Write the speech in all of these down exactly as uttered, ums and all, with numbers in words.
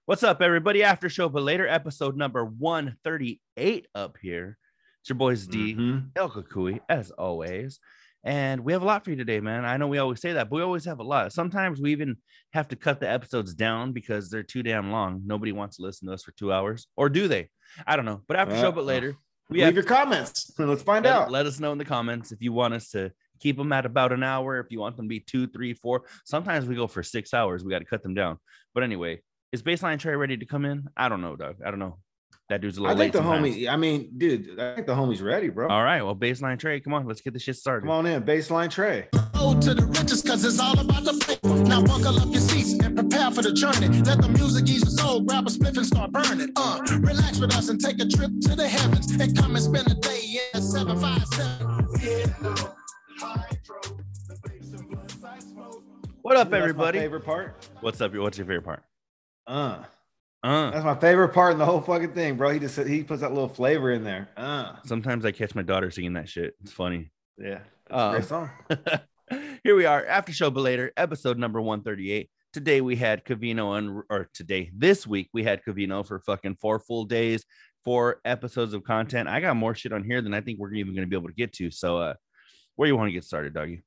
What's up, everybody? After show, but later, episode number one thirty-eight up here. It's your boys D, mm-hmm. El Kukui, as always. And we have a lot for you today, man. I know we always say that, but we always have a lot. Sometimes we even have to cut the episodes down because they're too damn long. Nobody wants to listen to us for two hours. Or do they? I don't know. But after uh, show, but later. We leave have your comments. Let's find let, out. Let us know in the comments if you want us to keep them at about an hour, if you want them to be two, three, four. Sometimes we go for six hours. We got to cut them down. But anyway, is Baseline Trey ready to come in? I don't know, Doug. I don't know. That dude's a little I think late the sometimes. homie, I mean, dude, I think the homie's ready, bro. All right. Well, Baseline Trey, come on. Let's get this shit started. Come on in, Baseline Trey. Go to the riches because it's all about the paper. Now buckle up your seats and prepare for the journey. Let the music ease your soul. Grab a spliff and start burning. Uh, relax with us and take a trip to the heavens. And come and spend a day in seven five seven. What up, Ooh, everybody? That's my favorite part. What's up? What's your favorite part? Uh. Uh. That's my favorite part in the whole fucking thing, bro. He just he puts that little flavor in there. Uh. Sometimes I catch my daughter singing that shit. It's funny. Yeah. Um, great song. Here we are, after show, but later, episode number one thirty-eight. Today we had Covino, and or today, this week, we had Covino for fucking four full days, four episodes of content. I got more shit on here than I think we're even going to be able to get to. So, uh, where you want to get started, doggy?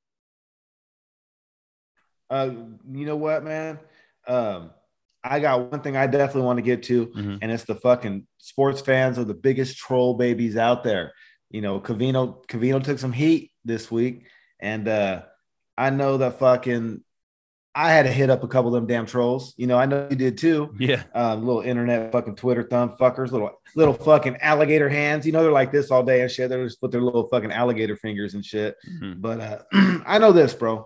Uh, you know what, man? Um, I got one thing I definitely want to get to, mm-hmm. and it's the fucking sports fans are the biggest troll babies out there. You know, Covino, Covino took some heat this week, and uh, I know that fucking I had to hit up a couple of them damn trolls. You know, I know you did too. Yeah. Uh, little internet fucking Twitter thumb fuckers, little little fucking alligator hands. You know, they're like this all day and shit. They just put their little fucking alligator fingers and shit. Mm-hmm. But uh, I know this, bro.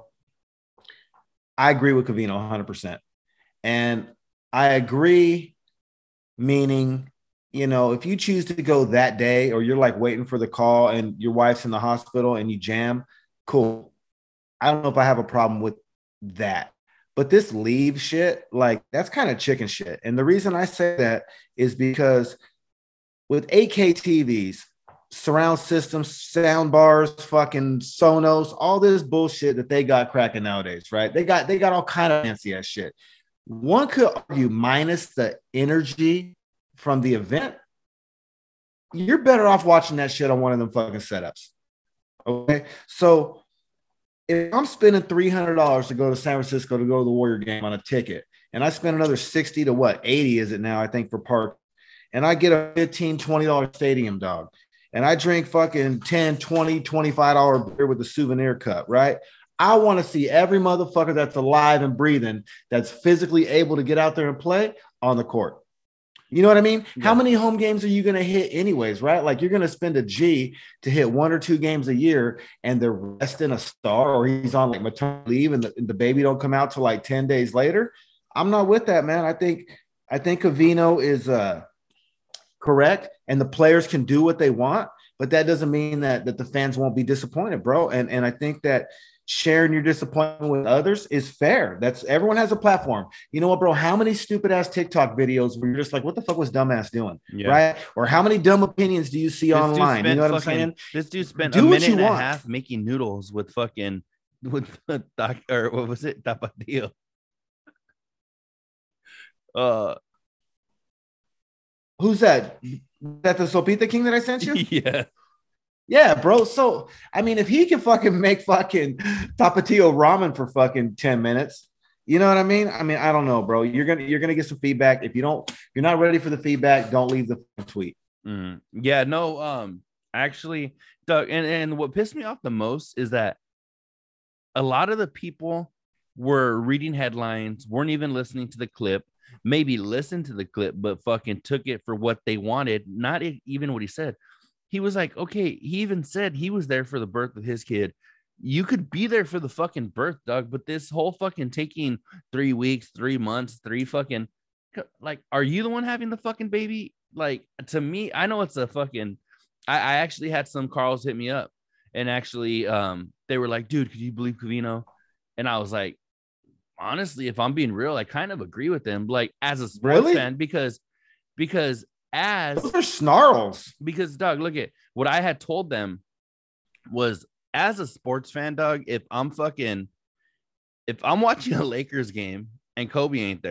I agree with Covino one hundred percent. And I agree, meaning, you know, if you choose to go that day or you're like waiting for the call and your wife's in the hospital and you jam, cool. I don't know if I have a problem with that. But this leave shit, like, that's kind of chicken shit. And the reason I say that is because with eight K T Vs, surround systems, sound bars, fucking Sonos, all this bullshit that they got cracking nowadays, right? They got they got all kind of fancy ass shit. One could argue, minus the energy from the event, you're better off watching that shit on one of them fucking setups. Okay, so if I'm spending three hundred dollars to go to San Francisco to go to the Warrior game on a ticket, and I spend another sixty to what, eighty is it now, I think, for park, and I get a fifteen, twenty dollars stadium dog, and I drink fucking ten, twenty, twenty-five dollars beer with a souvenir cup, right? I want to see every motherfucker that's alive and breathing, that's physically able to get out there and play on the court. You know what I mean? Yeah. How many home games are you going to hit anyways, right? Like, you're going to spend a G to hit one or two games a year, and they're resting a star, or he's on like maternity leave and the, and the baby don't come out till like ten days later. I'm not with that, man. I think, I think Covino is uh, correct, and the players can do what they want, but that doesn't mean that, that the fans won't be disappointed, bro. And, and I think that sharing your disappointment with others is fair. That's everyone has a platform. You know what, bro? How many stupid ass TikTok videos where you're just like, what the fuck was dumbass doing? Yeah. Right? Or how many dumb opinions do you see this online? You know what fucking, I'm saying? This dude spent Do a minute and want. a half making noodles with fucking with doc, or what was it? Tapatio. Uh who's that? That the Sopita King that I sent you? Yeah. Yeah, bro. So, I mean, if he can fucking make fucking Tapatio ramen for fucking ten minutes, you know what I mean? I mean, I don't know, bro. You're going to, you're going to get some feedback. If you don't, you're not ready for the feedback, don't leave the tweet. Mm. Yeah, no, um, actually, Doug, and, and what pissed me off the most is that a lot of the people were reading headlines, weren't even listening to the clip, maybe listened to the clip, but fucking took it for what they wanted. Not even what he said. He was like, okay, he even said he was there for the birth of his kid. You could be there for the fucking birth, Doug, but this whole fucking taking three weeks, three months, three fucking, like, are you the one having the fucking baby? Like, to me, I know it's a fucking, I, I actually had some Carls hit me up, and actually um, they were like, dude, could you believe Covino? And I was like, honestly, if I'm being real, I kind of agree with them, like, as a sports really? fan, because, because As those are snarls, because Doug, look at what I had told them was, as a sports fan, Doug, if I'm fucking if I'm watching a Lakers game and Kobe ain't there,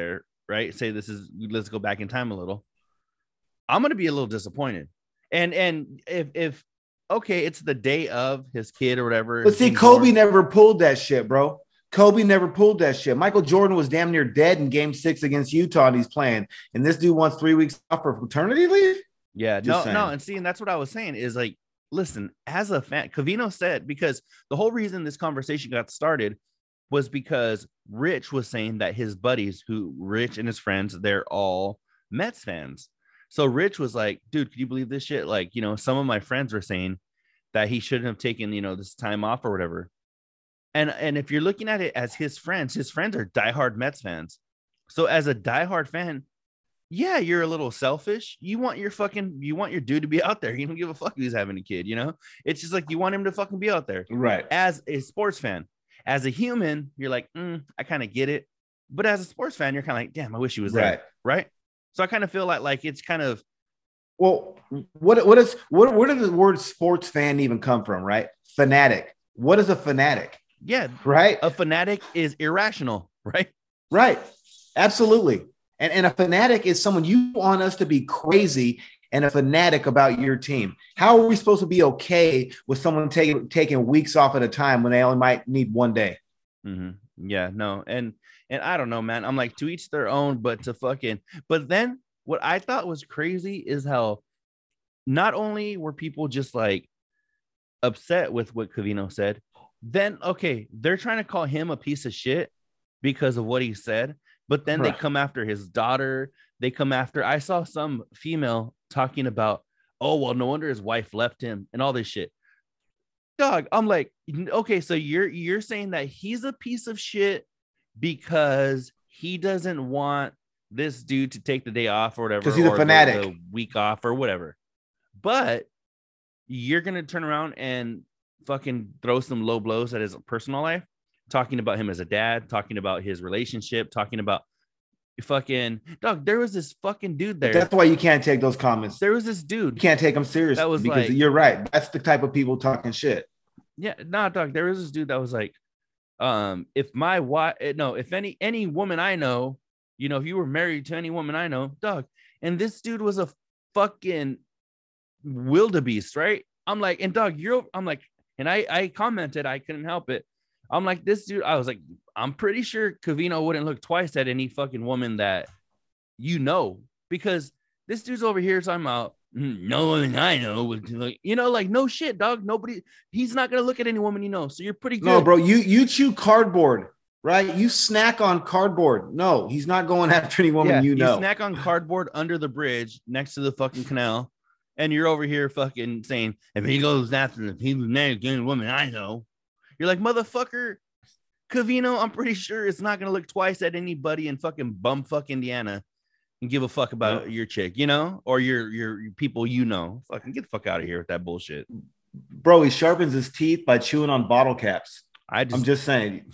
right? Say this is let's go back in time a little. I'm gonna be a little disappointed. And and if if okay, it's the day of his kid or whatever. But see, Kobe born. never pulled that shit, bro. Kobe never pulled that shit. Michael Jordan was damn near dead in game six against Utah and he's playing. And this dude wants three weeks off for paternity leave? Yeah, Just no, saying. no. And see, and that's what I was saying is like, listen, as a fan, Covino said, because the whole reason this conversation got started was because Rich was saying that his buddies, who Rich and his friends, they're all Mets fans. So Rich was like, dude, can you believe this shit? Like, you know, some of my friends were saying that he shouldn't have taken, you know, this time off or whatever. And and if you're looking at it as his friends, his friends are diehard Mets fans. So as a diehard fan, yeah, you're a little selfish. You want your fucking, you want your dude to be out there. You don't give a fuck if he's having a kid, you know? It's just like you want him to fucking be out there. Right. As a sports fan, as a human, you're like, mm, I kind of get it. But as a sports fan, you're kind of like, damn, I wish he was there. Right. Right. So I kind of feel like like it's kind of. Well, what what is what where does the word sports fan even come from? Right. Fanatic. What is a fanatic? Yeah. Right. A fanatic is irrational. Right. Right. Absolutely. And, and a fanatic is someone you want us to be crazy and a fanatic about your team. How are we supposed to be okay with someone taking taking weeks off at a time when they only might need one day? Mm-hmm. Yeah, no. And and I don't know, man. I'm like, to each their own, but to fucking. But then what I thought was crazy is how not only were people just like upset with what Covino said, then, okay, they're trying to call him a piece of shit because of what he said. But then right. they come after his daughter. They come after. I saw some female talking about, oh, well, no wonder his wife left him and all this shit. Dog, I'm like, okay, so you're you're saying that he's a piece of shit because he doesn't want this dude to take the day off or whatever. Because he's a fanatic. The, the week off or whatever. But you're going to turn around and fucking throw some low blows at his personal life, talking about him as a dad, talking about his relationship, talking about fucking dog. There was this fucking dude there. That's why you can't take those comments. There was this dude. You can't take them seriously. That was because like, you're right. That's the type of people talking shit. Yeah, nah, dog. There was this dude that was like, um, if my wife, no, if any any woman I know, you know, if you were married to any woman I know, dog, and this dude was a fucking wildebeest, right? I'm like, and dog, you're, I'm like, and I I commented, I couldn't help it. I'm like, this dude, I was like, I'm pretty sure Covino wouldn't look twice at any fucking woman that you know, because this dude's over here talking about no woman I know would like, you know, like no shit, dog. Nobody, he's not gonna look at any woman you know. So you're pretty good. No, bro, you you chew cardboard, right? You snack on cardboard. No, he's not going after any woman yeah, you know. You snack on cardboard under the bridge next to the fucking canal, and you're over here fucking saying, if he goes after the people married to any woman I know. You're like, motherfucker, Covino, I'm pretty sure it's not going to look twice at anybody in fucking bumfuck Indiana and give a fuck about yeah. your chick, you know, or your, your your people, you know. Fucking get the fuck out of here with that bullshit. Bro, he sharpens his teeth by chewing on bottle caps. I just, I'm just saying.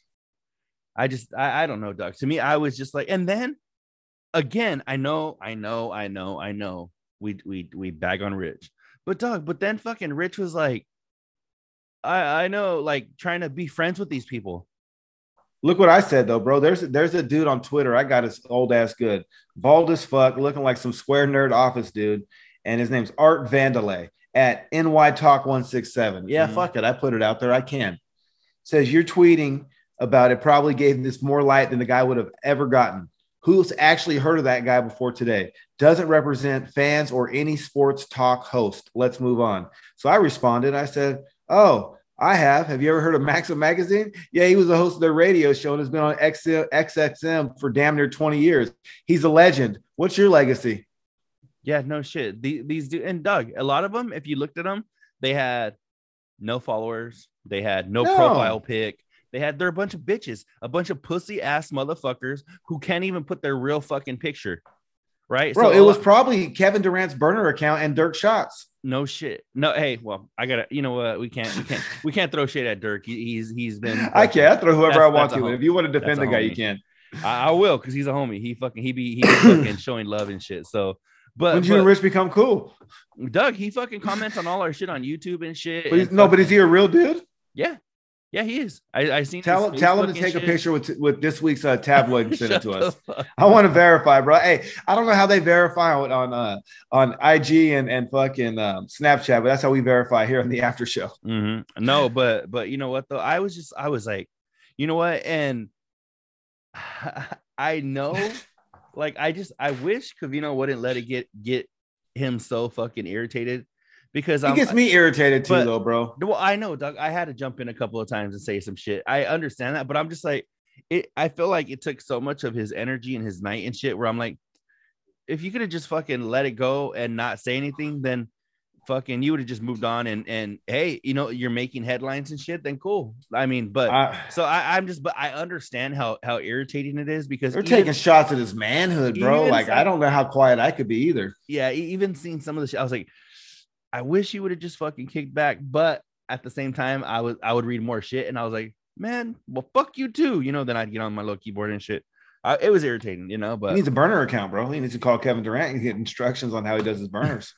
I just, I, I don't know, Doug. To me, I was just like, and then again, I know, I know, I know, I know we, we, we bag on Rich, but Doug, but then fucking Rich was like, I, I know, like trying to be friends with these people. Look what I said though, bro. There's there's a dude on Twitter. I got his old ass good, bald as fuck, looking like some square nerd office dude, and his name's Art Vandelay at N Y Talk one six seven. Yeah, mm-hmm. Fuck it, I put it out there. I can. Says you're tweeting about it. Probably gave this more light than the guy would have ever gotten. Who's actually heard of that guy before today? Doesn't represent fans or any sports talk host. Let's move on. So I responded. I said, oh, I have. Have you ever heard of Maxim Magazine? Yeah, he was the host of their radio show and has been on X X M for damn near twenty years. He's a legend. What's your legacy? Yeah, no shit. The, these do, and Doug, a lot of them, if you looked at them, they had no followers. They had no, no. profile pic. They had, they're a bunch of bitches, a bunch of pussy ass motherfuckers who can't even put their real fucking picture. Right. Bro, so it was probably Kevin Durant's burner account and Dirk Shots. No shit. No, hey, well, I gotta, you know what? Uh, we can't, we can't, we can't throw shit at Dirk. He, he's, he's been. I can't. I throw whoever I want to. If you want to defend the guy, homie. You can. I, I will, because he's a homie. He fucking, he be, he be fucking showing love and shit. So, but when you and Rich become cool, Doug, he fucking comments on all our shit on YouTube and shit. But and no, fucking, but is he a real dude? Yeah. Yeah, he is. I, I seen. Tell him, tell him to take shit. a picture with with this week's uh, tabloid and send it to us. I want to verify, bro. Hey, I don't know how they verify on on, uh, on I G and and fucking um, Snapchat, but that's how we verify here on the after show. Mm-hmm. No, but but you know what though? I was just I was like, you know what, and I know, like I just I wish Covino wouldn't let it get get him so fucking irritated. Because he I'm, gets me irritated too, but, though, bro. Well, I know, Doug. I had to jump in a couple of times and say some shit. I understand that, but I'm just like, it. I feel like it took so much of his energy and his night and shit. Where I'm like, if you could have just fucking let it go and not say anything, then fucking you would have just moved on. And and hey, you know, you're making headlines and shit. Then cool. I mean, but I, so I, I'm just, but I understand how how irritating it is because they're even, taking shots at his manhood, bro. Like some, I don't know how quiet I could be either. Yeah, even seeing some of the shit, I was like, I wish you would have just fucking kicked back, but at the same time, I was I would read more shit, and I was like, man, well, fuck you too, you know. Then I'd get on my little keyboard and shit. I, it was irritating, you know. But he needs a burner account, bro. He needs to call Kevin Durant and get instructions on how he does his burners.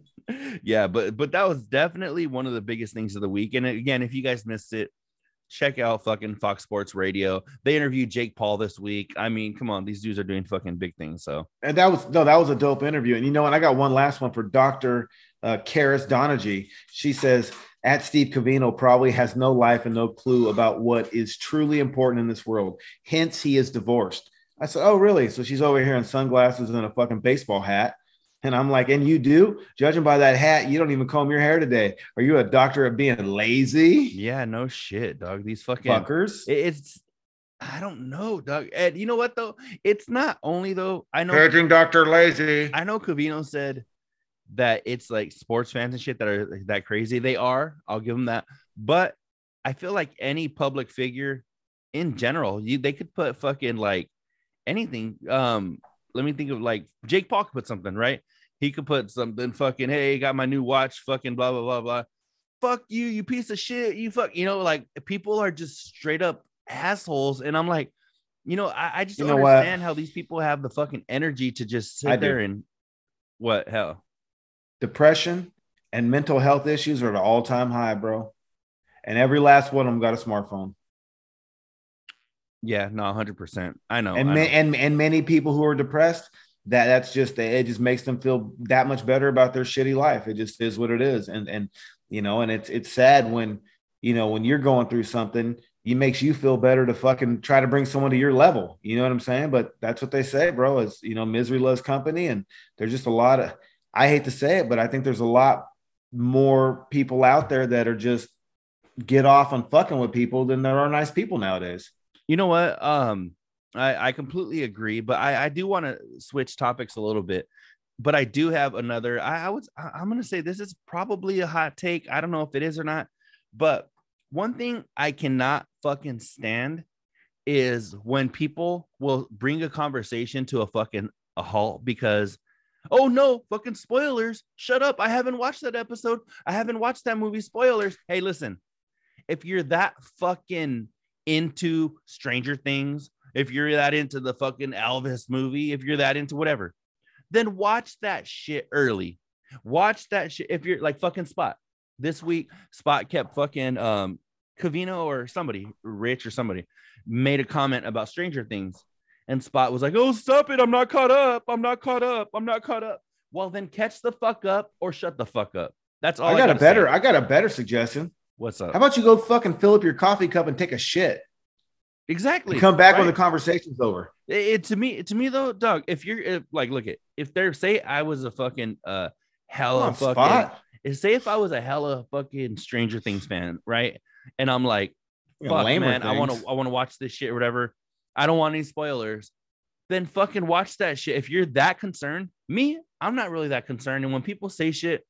Yeah, but but that was definitely one of the biggest things of the week. And again, if you guys missed it, check out fucking Fox Sports Radio. They interviewed Jake Paul this week. I mean, come on, these dudes are doing fucking big things. So and that was no, that was a dope interview. And you know, and I got one last one for Doctor Uh, Karis Donagy. She says, at Steve Covino probably has no life and no clue about what is truly important in this world. Hence, he is divorced. I said, oh, really? So she's over here in sunglasses and a fucking baseball hat. And I'm like, and you do? Judging by that hat, you don't even comb your hair today. Are you a doctor of being lazy? Yeah, no shit, dog. These fucking fuckers. It's, I don't know, Doug. And you know what, though? It's not only, though. I know. Paging Doctor Lazy. I know Covino said that it's like sports fans and shit that are that crazy. They are. I'll give them that. But I feel like any public figure in general, you they could put fucking like anything. Um, let me think of like Jake Paul could put something, right? He could put something fucking, hey, got my new watch, fucking blah, blah, blah, blah. Fuck you, you piece of shit. You fuck, you know, like people are just straight up assholes. And I'm like, you know, I, I just you don't know understand what? how these people have the fucking energy to just sit I there do. and what hell. Depression and mental health issues are at an all-time high, bro. And every last one of them got a smartphone. Yeah, no, one hundred percent. I know. And I ma- know. and and many people who are depressed, that that's just it just makes them feel that much better about their shitty life. It just is what it is. And and you know, and it's it's sad when you know when you're going through something, it makes you feel better to fucking try to bring someone to your level. You know what I'm saying? But that's what they say, bro, is you know, misery loves company, and there's just a lot of I hate to say it, but I think there's a lot more people out there that are just get off on fucking with people than there are nice people nowadays. You know what? Um, I, I completely agree, but I, I do want to switch topics a little bit. But I do have another. I, I was I, I'm gonna say this is probably a hot take. I don't know if it is or not, but one thing I cannot fucking stand is when people will bring a conversation to a fucking a halt because, oh no, fucking spoilers. Shut up. I haven't watched that episode. I haven't watched that movie. Spoilers. Hey, listen, if you're that fucking into Stranger Things, if you're that into the fucking Elvis movie, if you're that into whatever, then watch that shit early. Watch that shit. If you're like fucking Spot this week, Spot kept fucking um Covino or somebody, Rich or somebody, made a comment about Stranger Things. And Spot was like, oh, stop it. I'm not caught up. I'm not caught up. I'm not caught up. Well, then catch the fuck up or shut the fuck up. That's all I got I a better, say. I got a better suggestion. What's up? How about you go fucking fill up your coffee cup and take a shit? Exactly. And come back right? when the conversation's over. It, it to me, to me though, Doug, if you're if, like, look at if they're say I was a fucking uh hella on, fucking Spot. say if I was a hella fucking Stranger Things fan, right? And I'm like, You fuck, know, man, things. I want to I want to watch this shit or whatever. I don't want any spoilers. Then fucking watch that shit. If you're that concerned, me, I'm not really that concerned. And when people say shit,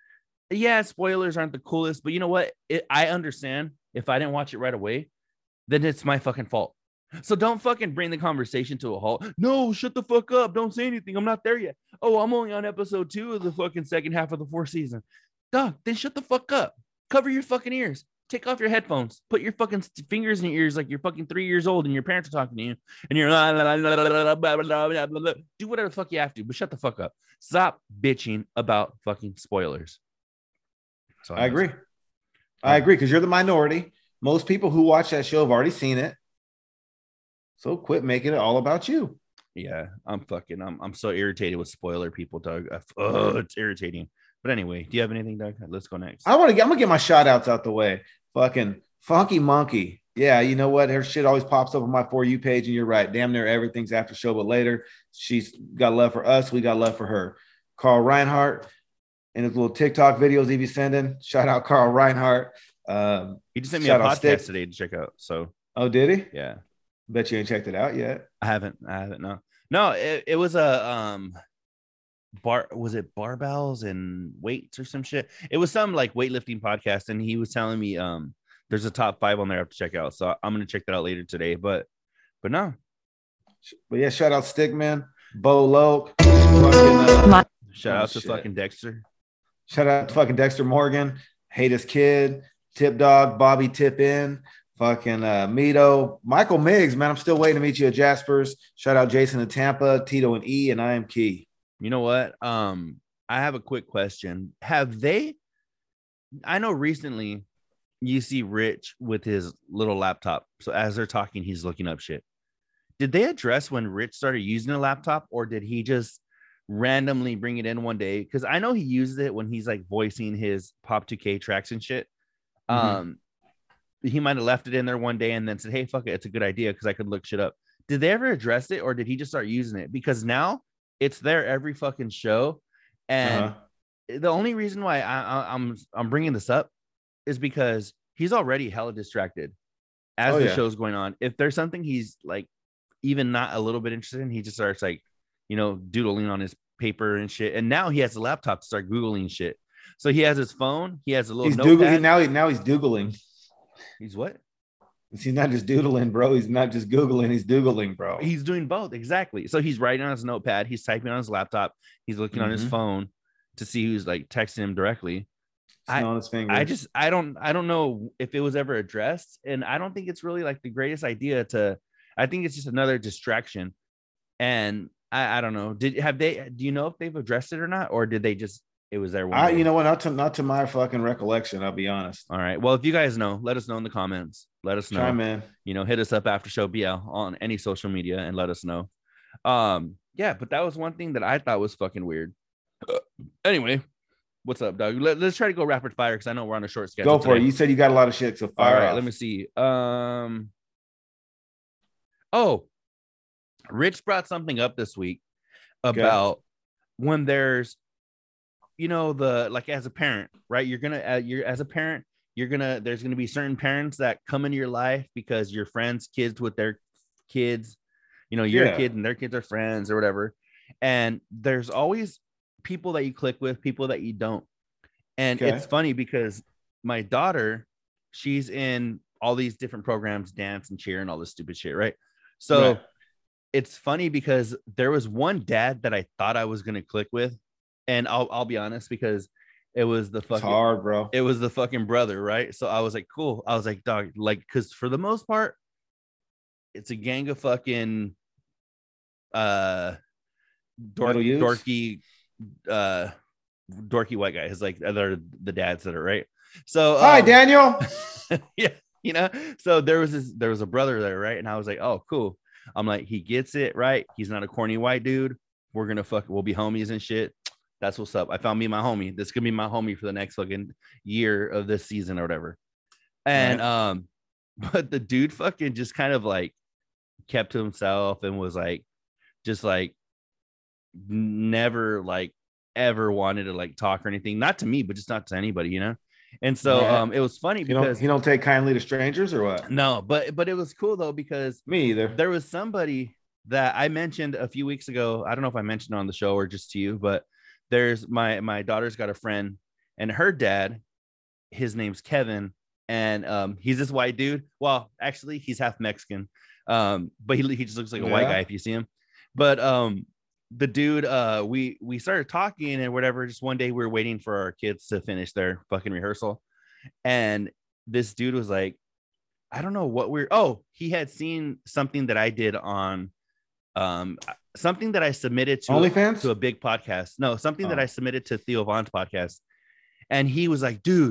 yeah, spoilers aren't the coolest, but you know what? It, I understand if I didn't watch it right away, then it's my fucking fault. So don't fucking bring the conversation to a halt. No, shut the fuck up. Don't say anything. I'm not there yet. Oh, I'm only on episode two of the fucking second half of the fourth season. Dog, then shut the fuck up. Cover your fucking ears. Take off your headphones. Put your fucking fingers in your ears like you're fucking three years old and your parents are talking to you. And you're la, la, la, la, la, la, blah, blah, blah, blah. Do whatever the fuck you have to, but shut the fuck up. Stop bitching about fucking spoilers. So I agree. I agree because you're the minority. most people who watch that show have already seen it. So quit making it all about you. Yeah, I'm fucking. I'm I'm so irritated with spoiler people, Doug. I, oh, it's irritating. But anyway, do you have anything, Doug? Let's go next. I want to get. I'm gonna get my shout outs out the way. Fucking Funky Monkey. Yeah, you know what? Her shit always pops up on my For You page, and you're right. Damn near everything's after show, but later she's got love for us. We got love for her. Carl Reinhardt and his little TikTok videos he be sending. Shout out Carl Reinhardt. Um, he just sent me a podcast today to check out. So, oh, did he? Yeah. Bet you ain't checked it out yet. I haven't. I haven't. No, no. It, it was a um, bar. Was it barbells and weights or some shit? It was some like weightlifting podcast, and he was telling me um, there's a top five on there I have to check out. So I'm gonna check that out later today. But, but no. But yeah, shout out Stickman, Bo Loke, fucking, uh, shout oh, out to shit. fucking Dexter. Shout out to fucking Dexter Morgan, Hate His Kid, Tip Dog, Bobby Tip In. Fucking uh, Mito, Michael Miggs, man. I'm still waiting to meet you at Jasper's. Shout out Jason in Tampa, Tito and E, and I am Key. You know what? Um, I have a quick question. Have they? I know recently you see Rich with his little laptop. So as they're talking, he's looking up shit. Did they address when Rich started using a laptop, or did he just randomly bring it in one day? Because I know he uses it when he's like voicing his Pop two K tracks and shit. Mm-hmm. Um. He might have left it in there one day and then said, hey, fuck it, it's a good idea because I could look shit up. Did they ever address it, or did he just start using it? Because now it's there every fucking show. And uh-huh. the only reason why I, I, I'm I'm bringing this up is because he's already hella distracted as oh, the yeah. show's going on. If there's something he's like even not a little bit interested in, he just starts like, you know, doodling on his paper and shit. And now he has a laptop to start Googling shit. So he has his phone. He has a little he's notepad. Doogling, now, he, now he's Doogling. He's what? He's not just doodling, bro. He's not just Googling. He's doogling, bro. He's doing both. Exactly. So he's writing on his notepad. He's typing on his laptop. He's looking mm-hmm. on his phone to see who's like texting him directly. I, on his fingers. I just, I don't, I don't know if it was ever addressed. And I don't think it's really like the greatest idea to, I think it's just another distraction. And I, I don't know. Did have they, do you know if they've addressed it or not? Or did they just, it was there one I, day? you know what? Not to not to my fucking recollection. I'll be honest. All right. Well, if you guys know, let us know in the comments. Let us know. Chime in. You know, hit us up after show B L on any social media and let us know. Um, yeah, but that was one thing that I thought was fucking weird. Uh, anyway, what's up, Doug? Let, let's try to go rapid fire because I know we're on a short schedule. Go for today. it. You said you got a lot of shit, so fire All right, off. let me see. Um, oh, Rich brought something up this week about okay. when there's, you know, the like as a parent, right? You're gonna, uh, you're as a parent, you're gonna, there's gonna be certain parents that come into your life because your friends' kids with their kids, you know, your yeah. kid and their kids are friends or whatever. And there's always people that you click with, people that you don't. And okay. it's funny because my daughter, she's in all these different programs, dance and cheer and all this stupid shit, right? So right. it's funny because there was one dad that I thought I was gonna click with. And I'll I'll be honest, because it was the fucking it's hard, bro. It was the fucking brother, right? So I was like, cool. I was like, dog, like, because for the most part, it's a gang of fucking uh dork, dorky uh dorky white guys, like they're the dads that are right. So um, hi, Daniel. Yeah, you know. So there was this, there was a brother there, right? And I was like, oh, cool. I'm like, he gets it, right? He's not a corny white dude. We're gonna fuck. We'll be homies and shit. That's what's up. I found me my homie. This could be my homie for the next fucking year of this season or whatever. And right. um, but the dude fucking just kind of like kept to himself and was like, just like never like ever wanted to like talk or anything. Not to me, but just not to anybody, you know. And so right. um, it was funny because you don't, you don't take kindly to strangers or what? No, but but it was cool though because me either. There was somebody that I mentioned a few weeks ago. I don't know if I mentioned it on the show or just to you, but there's my my daughter's got a friend and her dad, his name's Kevin, and um he's this white dude. Well, actually he's half Mexican, um but he, he just looks like a yeah. white guy if you see him. But um the dude, uh we we started talking and whatever. Just one day we were waiting for our kids to finish their fucking rehearsal, and this dude was like, I don't know what we're oh he had seen something that I did on um something that I submitted to OnlyFans? to a big podcast. No, something oh. that I submitted to Theo Von's podcast. And he was like, dude,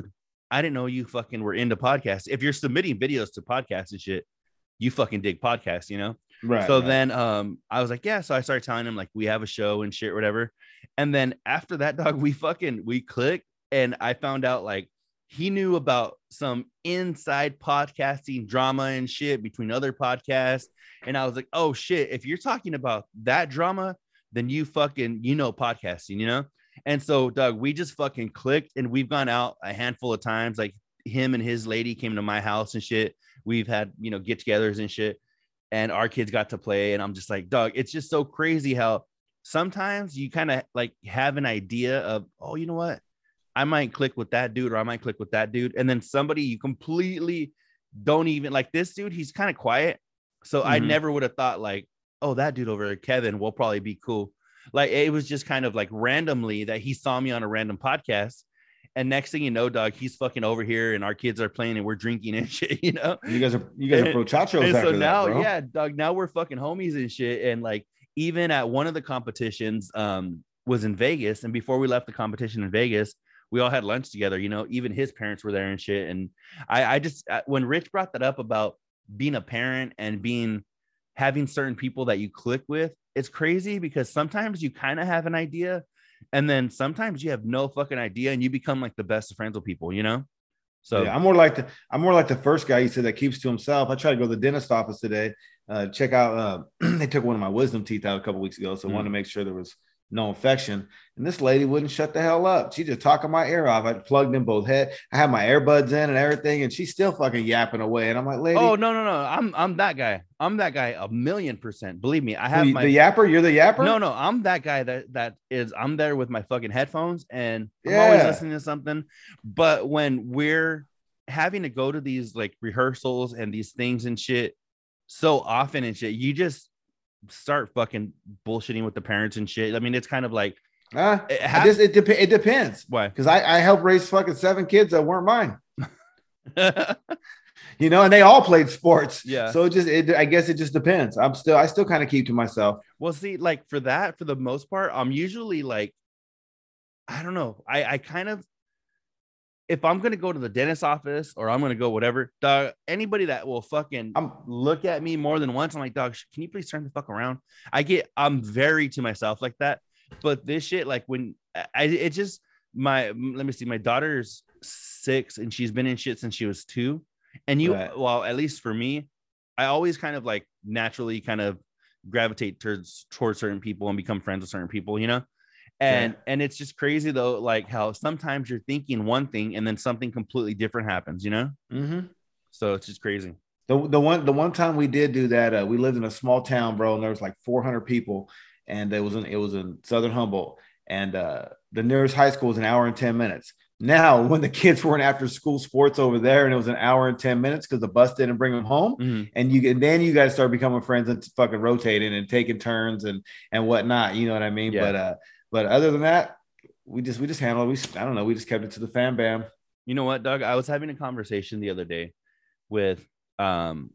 I didn't know you fucking were into podcasts. If you're submitting videos to podcasts and shit, you fucking dig podcasts, you know? Right. So right. then um, I was like, yeah. So I started telling him like we have a show and shit, whatever. And then after that, dog, we fucking we clicked, and I found out like he knew about some inside podcasting drama and shit between other podcasts. And I was like, oh shit, if you're talking about that drama, then you fucking you know podcasting, you know? And so, Doug, we just fucking clicked, and we've gone out a handful of times. Like him and his lady came to my house and shit. We've had, you know, get-togethers and shit, and our kids got to play. And I'm just like, Doug, it's just so crazy how sometimes you kind of like have an idea of, oh, you know what? I might click with that dude, or I might click with that dude. And then somebody you completely don't even like this dude. He's kind of quiet. So mm-hmm. I never would have thought like, oh, that dude over there, Kevin, will probably be cool. Like it was just kind of like randomly that he saw me on a random podcast. And next thing you know, dog, he's fucking over here, and our kids are playing, and we're drinking and shit, you know? You guys are, you guys are pro chachos. And so now, that, yeah, dog, now we're fucking homies and shit. And like, even at one of the competitions um, was in Vegas. And before we left the competition in Vegas, we all had lunch together, you know, even his parents were there and shit. And I, I just, when Rich brought that up about being a parent and being, having certain people that you click with, it's crazy because sometimes you kind of have an idea, and then sometimes you have no fucking idea, and you become like the best of friends with people, you know? So yeah, I'm more like the, I'm more like the first guy you said that keeps to himself. I tried to go to the dentist office today, uh, check out, uh, they took one of my wisdom teeth out a couple weeks ago. So I mm. wanted to make sure there was no infection, and this lady wouldn't shut the hell up. She just talking my ear off. I plugged in both head. I had my earbuds in and everything, and she's still fucking yapping away. And I'm like, lady, oh no, no, no, I'm I'm that guy. I'm that guy a million percent. Believe me, I have the, my the yapper. You're the yapper. No, no, I'm that guy that that is. I'm there with my fucking headphones, and I'm yeah. always listening to something. But when we're having to go to these like rehearsals and these things and shit so often and shit, you just start fucking bullshitting with the parents and shit. I mean, it's kind of like uh, it, has, it, just, it, dep- it depends. Why? Because I, I helped raise fucking seven kids that weren't mine. You know, and they all played sports. Yeah. So it just, it, I guess it just depends. I'm still, I still kind of keep to myself. Well, see, like for that, for the most part, I'm usually like, I don't know. I, I kind of, if I'm going to go to the dentist office or I'm going to go whatever, dog, anybody that will fucking I'm, look at me more than once, I'm like, dog, can you please turn the fuck around? I get, I'm very to myself like that. But this shit, like when I, it just, my, let me see, my daughter's six and she's been in shit since she was two. And you, right. well, at least for me, I always kind of like naturally kind of gravitate towards, towards certain people and become friends with certain people, you know? And yeah. and it's just crazy though, like how sometimes you're thinking one thing and then something completely different happens, you know? Mm-hmm. So it's just crazy. The the one the one time we did do that, uh, we lived in a small town, bro, and there was like four hundred people, and it was in it was in Southern Humboldt, and uh, the nearest high school was an hour and ten minutes. Now, when the kids were in after school sports over there, and it was an hour and ten minutes because the bus didn't bring them home, mm-hmm. and you and then you guys start becoming friends and fucking rotating and taking turns and and whatnot. You know what I mean? Yeah. But uh. But other than that, we just we just handled it. We I don't know. We just kept it to the fam bam. You know what, Doug? I was having a conversation the other day with um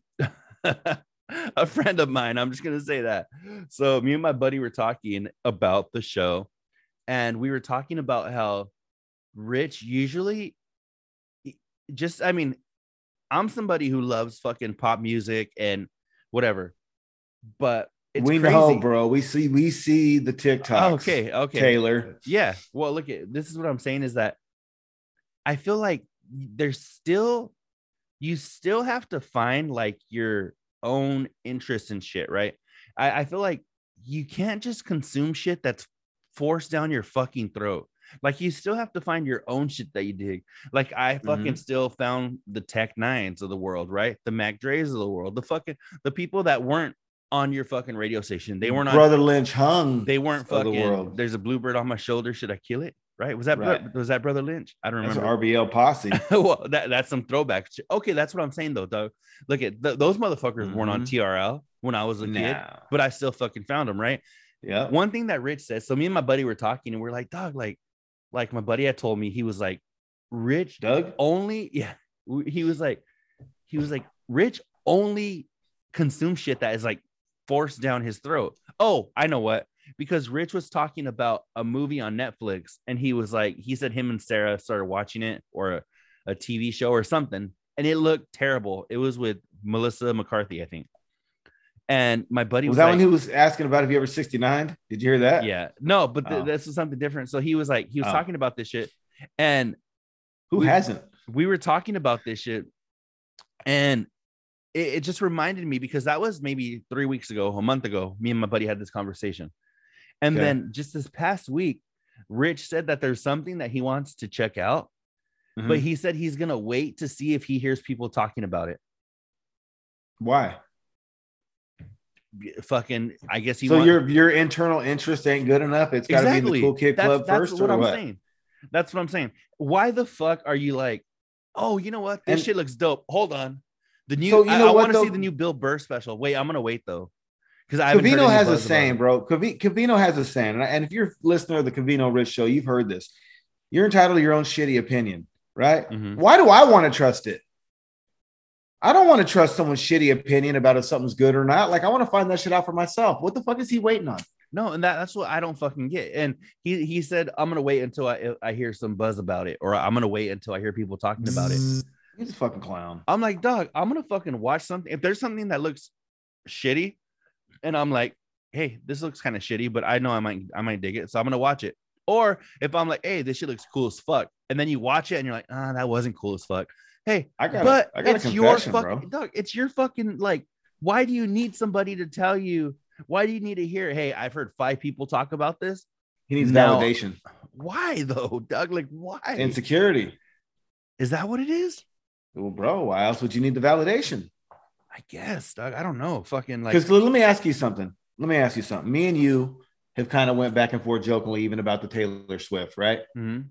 a friend of mine. I'm just gonna say that. So me and my buddy were talking about the show, and we were talking about how Rich usually just I mean, I'm somebody who loves fucking pop music and whatever, but it's we crazy. know, bro. We see we see the TikToks. Oh, okay, okay. Taylor. Yeah. Well, look at this is what I'm saying is that I feel like there's still you still have to find like your own interest in shit, right? I, I feel like you can't just consume shit that's forced down your fucking throat. Like you still have to find your own shit that you dig. Like I fucking mm-hmm. still found the Tech Nines of the world, right? The Mac Dre's of the world, the fucking the people that weren't on your fucking radio station. They weren't Brother on, Lynch hung. They weren't fucking. The world. There's a bluebird on my shoulder. Should I kill it? Right? Was that right. was that Brother Lynch? I don't that's remember. R B L posse. Well, that, that's some throwback. Okay, that's what I'm saying though, Doug. Look at th- those motherfuckers mm-hmm. weren't on T R L when I was a nah. kid, but I still fucking found them. Right? Yeah. One thing that Rich said. So me and my buddy were talking, and we're like, Dog, like, like my buddy had told me he was like, Rich, Doug, only yeah. He was like, he was like, Rich only consumes shit that is like forced down his throat. Oh, I know what. Because Rich was talking about a movie on Netflix, and he was like, he said him and Sarah started watching it, or a T V show or something, and it looked terrible. It was with Melissa McCarthy, I think. And my buddy was, was that like, when he was asking about if you ever sixty-nine? Did you hear that? yeah, no, but th- Oh. this is something different. So he was like, he was Oh. talking about this shit, and Who we, hasn't? We were talking about this shit, and it, it just reminded me because that was maybe three weeks ago, a month ago. Me and my buddy had this conversation, and Okay. then just this past week, Rich said that there's something that he wants to check out, Mhm. but he said he's gonna wait to see if he hears people talking about it. Why? Fucking, I guess he. So want- your your internal interest ain't good enough. It's got to exactly. be in the cool kid that's, club that's first, what or I'm what? saying. That's what I'm saying. Why the fuck are you like, oh, you know what? This And- shit looks dope. Hold on. The new, So you I, know I what, want to see though? the new Bill Burr special. Wait, I'm gonna wait though, because I haven't heard Cavino any has a buzz about saying, it. bro. Cavi- Cavino has a saying, and I- and if you're a listener of the Cavino Rich Show, you've heard this. You're entitled to your own shitty opinion, right? Mhm. Why do I want to trust it? I don't want to trust someone's shitty opinion about if something's good or not. Like, I want to find that shit out for myself. What the fuck is he waiting on? No, and that, that's what I don't fucking get. And he he said, I'm gonna wait until I I hear some buzz about it, or I'm gonna wait until I hear people talking about it. He's a fucking clown. I'm like, dog, I'm gonna fucking watch something. If there's something that looks shitty, and I'm like, hey, this looks kind of shitty, but I know I might I might dig it, so I'm gonna watch it. Or if I'm like, hey, this shit looks cool as fuck, and then you watch it and you're like, ah, that wasn't cool as fuck. Hey, I got, but a, I got it's a your confession, fucking bro. dog. It's your fucking like. Why do you need somebody to tell you? Why do you need to hear? Hey, I've heard five people talk about this. He needs Now- validation, Why though, Doug? Like, why? insecurity. Is that what it is? Well, bro, why else would you need the validation? I guess, Doug. I don't know. Fucking like. Because let me ask you something. Let me ask you something. Me and you have kind of went back and forth jokingly, even about the Taylor Swift, right? Mhm.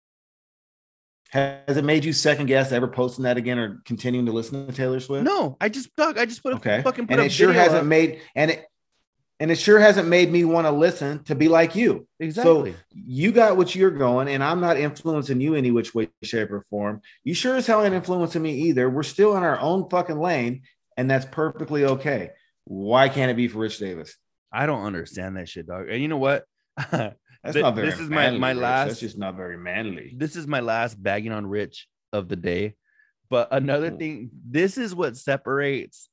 Has it made you second guess ever posting that again or continuing to listen to Taylor Swift? No, I just Doug. I just put a Okay. fucking put And a it sure video hasn't up. made and it and it sure hasn't made me want to listen to be like you. Exactly. So you got what you're going, and I'm not influencing you any which way, shape, or form. You sure as hell ain't influencing me either. We're still in our own fucking lane, and that's perfectly okay. Why can't it be for Rich Davis? I don't understand that shit, dog. And you know what? That's Th- not very. this is my- manly, my Rich. last- That's just not very manly. This is my last bagging on Rich of the day. But another Ooh. thing, this is what separates.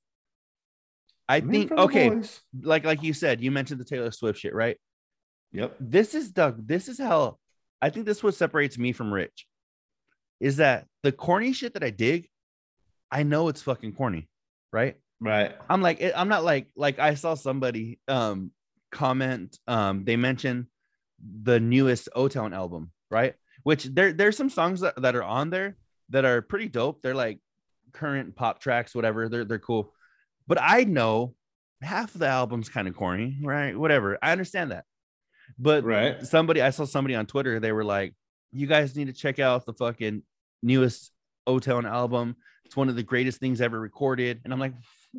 I Men think from the okay, boys. like like you said, you mentioned the Taylor Swift shit, right? Yep. This is Doug. This is how I think this is what separates me from Rich. Is that the corny shit that I dig? I know it's fucking corny, right? Right. I'm like, it- I'm not like, like I saw somebody um comment, um, they mentioned the newest O-Town album, right? Which there, there's some songs that, that are on there that are pretty dope. They're like current pop tracks, whatever. They're they're cool. But I know half of the album's kind of corny, right? Whatever. I understand that. But Right. somebody, I saw somebody on Twitter, they were like, you guys need to check out the fucking newest O-Town album. It's one of the greatest things ever recorded. And I'm like,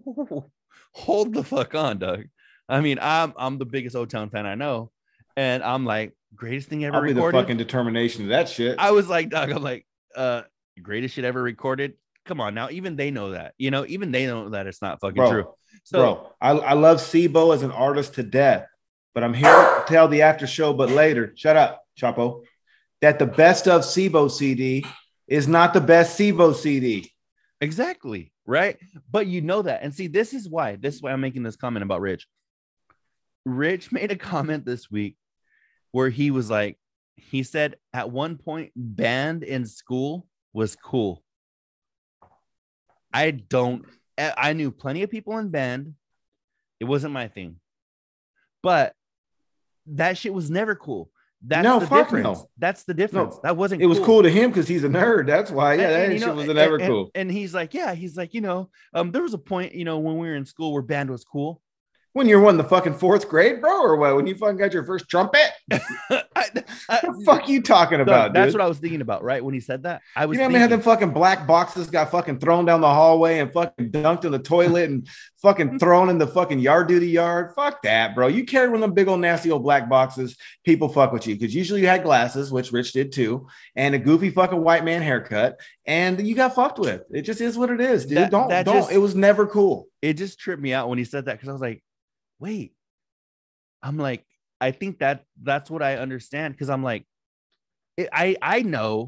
hold the fuck on, Doug. I mean, I'm I'm the biggest O-Town fan I know. And I'm like, greatest thing ever I'll be the recorded. fucking determination of that shit. I was like, Doug, I'm like, uh, greatest shit ever recorded. Come on now, even they know that, you know, even they know that it's not fucking Bro, true. So Bro, I, I love Sibo as an artist to death, but I'm here to tell the after show, but later, shut up, Chapo, that the best of Sibo C D is not the best Sibo C D. exactly, right? But you know that. And see, this is why, this is why I'm making this comment about Rich. Rich made a comment this week where he was like, he said at one point, band in school was cool. I don't, I knew plenty of people in band. It wasn't my thing. But that shit was never cool. That's No, the fuck difference. no. That's the difference. No, That wasn't It was cool to him because he's a nerd. That's why. Yeah, And- that and, you shit know, was and- never and- cool. And he's like, yeah, he's like, you know, um, there was a point, you know, when we were in school where band was cool. When you were in the fucking fourth grade, bro, or what? When you fucking got your first trumpet? I, I, What the fuck you talking Doug, about, that's dude? what I was thinking about, right? When he said that, I was You know how many of thinking, them fucking black boxes got fucking thrown down the hallway and fucking dunked in the toilet and fucking thrown in the fucking yard duty yard? Fuck that, bro. You carried one of them big old nasty old black boxes, people fuck with you because usually you had glasses, which Rich did too, and a goofy fucking white man haircut, and you got fucked with. It just is what it is, dude. That- don't that don't. just- It was never cool. it just tripped me out when he said that because I was like, wait, I'm like, I think that that's what I understand because I'm like, it, I I know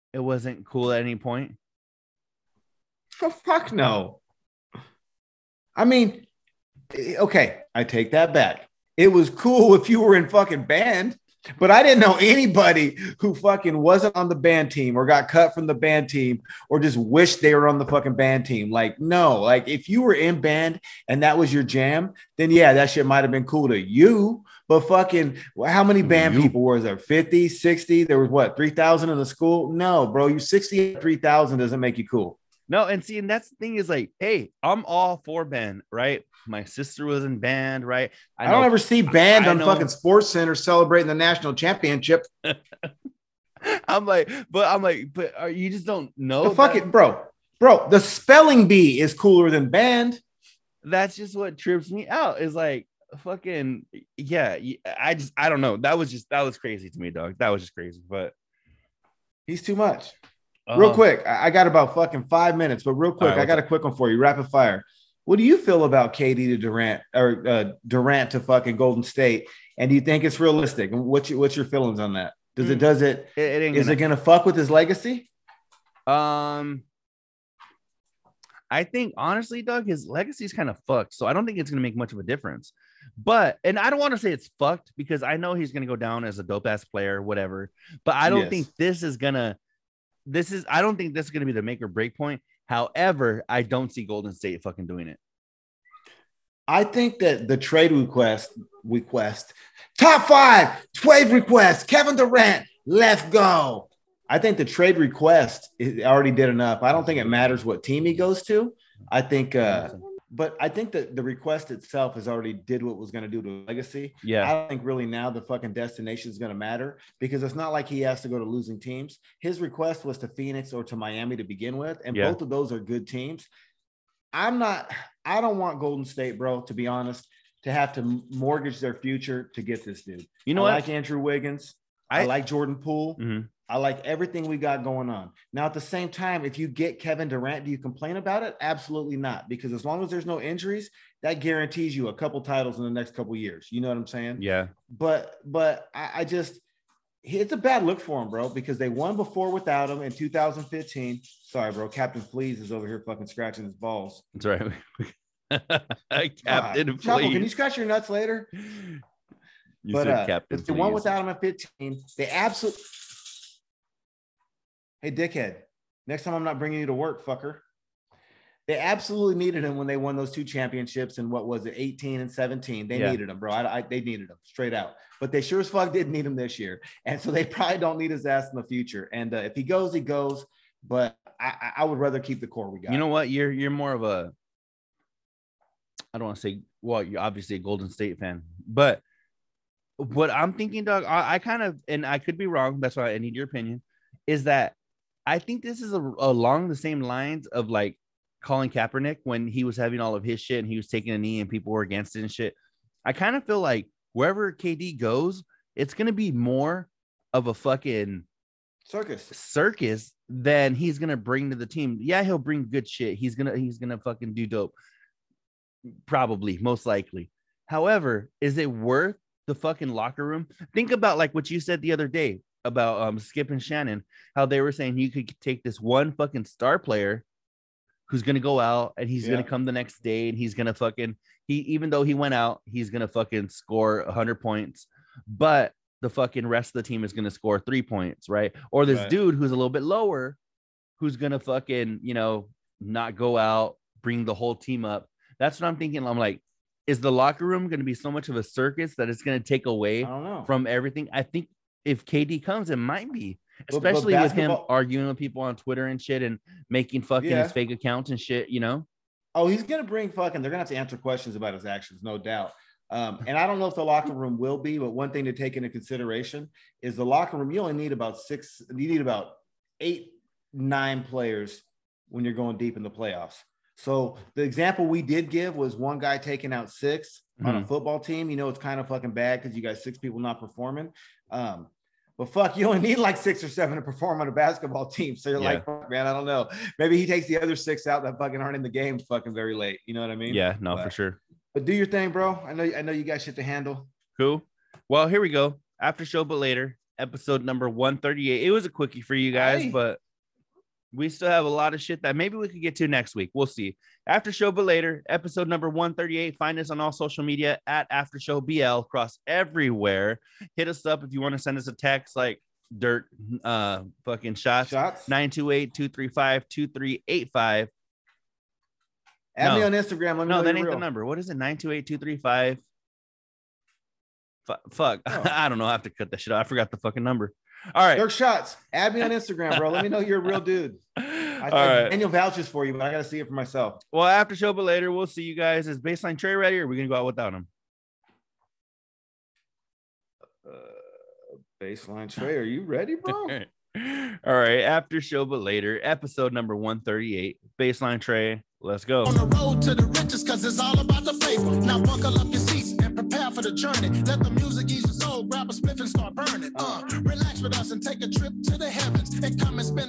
It wasn't cool at any point. Oh, fuck no. I mean, okay, I take that back. It was cool if you were in fucking band, but I didn't know anybody who fucking wasn't on the band team or got cut from the band team or just wished they were on the fucking band team. Like, no, like if you were in band and that was your jam, then yeah, that shit might have been cool to you. But fucking, how many band You. people was there? fifty, sixty? There was what, three thousand in the school? No, bro, you sixty, three thousand doesn't make you cool. No, and see, and that's the thing is like, hey, I'm all for band, right? My sister was in band, right? I, I don't ever see band I on know. fucking Sports Center celebrating the national championship. I'm like, but I'm like, but are, you just don't know. The fuck that- it, bro. Bro, the spelling bee is cooler than band. That's just what trips me out. Is like fucking yeah. I just I don't know. That was just that was crazy to me, dog. That was just crazy. But He's too much. Real uh, quick, I I got about fucking five minutes, but real quick, All right, I got a quick one for you. Rapid fire. What do you feel about K D to Durant or uh, Durant to fucking Golden State? And do you think it's realistic? And what's your, what's your feelings on that? Does it Mm. does it it, it ain't is gonna, it gonna fuck with his legacy? Um, I think honestly, Doug, his legacy is kind of fucked. So I don't think it's gonna make much of a difference. But and I don't want to say it's fucked because I know he's gonna go down as a dope ass player, whatever. But I don't Yes. think this is gonna. This is. I don't think this is gonna be the make or break point. However, I don't see Golden State fucking doing it. I think that the trade request, request, top five trade request, Kevin Durant, let's go. I think the trade request is, already did enough. I don't think it matters what team he goes to. I think, uh, but I think that the request itself has already did what it was going to do to legacy. Yeah. I don't think really now the fucking destination is going to matter because it's not like he has to go to losing teams. His request was to Phoenix or to Miami to begin with, and Yeah. both of those are good teams. I'm not, I don't want Golden State, bro, to be honest, to have to mortgage their future to get this dude. You know I what? like Andrew Wiggins. I, I- like Jordan Poole. Mhm. I like everything we got going on. Now, at the same time, if you get Kevin Durant, do you complain about it? Absolutely not. Because as long as there's no injuries, that guarantees you a couple titles in the next couple years. You know what I'm saying? Yeah. But but I, I just it's a bad look for him, bro, because they won before without him in two thousand fifteen. Sorry, bro. Captain Fleas is over here fucking scratching his balls. That's right. Captain, God, please. Chapo, can you scratch your nuts later? You but said uh, Captain. they won please. without him at fifteen. They absolutely. Hey, dickhead. Next time I'm not bringing you to work, fucker. They absolutely needed him when they won those two championships. And what was it, eighteen and seventeen? They Yeah. needed him, bro. I, I, they needed him straight out. But they sure as fuck did need him this year. And so they probably don't need his ass in the future. And uh, if he goes, he goes. But I, I I would rather keep the core we got. You know what? You're you're more of a. I don't want to say. Well, you're obviously a Golden State fan, but what I'm thinking, Doug, I, I kind of, and I could be wrong. That's why I need your opinion. Is that I think this is a, along the same lines of like Colin Kaepernick when he was having all of his shit and he was taking a knee and people were against it and shit. I kind of feel like wherever K D goes, it's gonna be more of a fucking circus. circus than he's gonna bring to the team. Yeah, he'll bring good shit. He's gonna he's gonna fucking do dope. Probably, most likely. However, is it worth the fucking locker room? Think about like what you said the other day about um Skip and Shannon, how they were saying you could take this one fucking star player who's gonna go out and he's Yeah. gonna come the next day and he's gonna fucking he even though he went out, he's gonna fucking score one hundred points, but the fucking rest of the team is gonna score three points, right? Or this Right. dude who's a little bit lower, who's gonna fucking, you know, not go out, bring the whole team up. That's what I'm thinking. I'm like, is the locker room going to be so much of a circus that it's going to take away I don't know. from everything? I think if K D comes, it might be, But- but especially with him basketball- arguing with people on Twitter and shit and making fucking Yeah. his fake accounts and shit, you know? Oh, he's gonna bring fucking. They're gonna have to answer questions about his actions, no doubt. Um, and I don't know if the locker room will be, but one thing to take into consideration is the locker room. You only need about six. You need about eight, nine players when you're going deep in the playoffs. So the example we did give was one guy taking out six on a Mhm. football team. You know, it's kind of fucking bad because you got six people not performing. Um, but fuck, you only need like six or seven to perform on a basketball team. So you're Yeah. like, fuck, man, I don't know. Maybe he takes the other six out that fucking aren't in the game fucking very late. You know what I mean? Yeah, no, but, for sure. But do your thing, bro. I know, I know you got shit to handle. Cool. Well, here we go. After show, but later. episode number one thirty-eight. It was a quickie for you guys, Aye. but we still have a lot of shit that maybe we could get to next week. We'll see. After Show But Later, episode number one thirty-eight. Find us on all social media at After Show B L across everywhere. Hit us up if you want to send us a text like dirt uh fucking shots. Shots. nine two eight, two three five, two three eight five. Add No. me on Instagram. Let me No, know that you're ain't real. the number. What is it? nine two eight, two three five. Fuck. fuck. Oh. I don't know. I have to cut that shit out. I forgot the fucking number. All right. Dirk Shots. Add me on Instagram, bro. Let me know you're a real dude. I All thought right. Daniel vouches for you, but I got to see it for myself. Well, after Show But Later, we'll see you guys. Is Baseline Trey ready, or are we gonna go out without him? Uh, baseline Trey, are you ready, bro? All right. After Show But Later, episode number one thirty-eight. Baseline Trey. Let's go. On the road to the riches, cause it's all about the paper. Now buckle up your seats and prepare for the journey. Let the music ease your soul, grab a spliff and start burning. Uh, relax with us and take a trip to the heavens and come and spend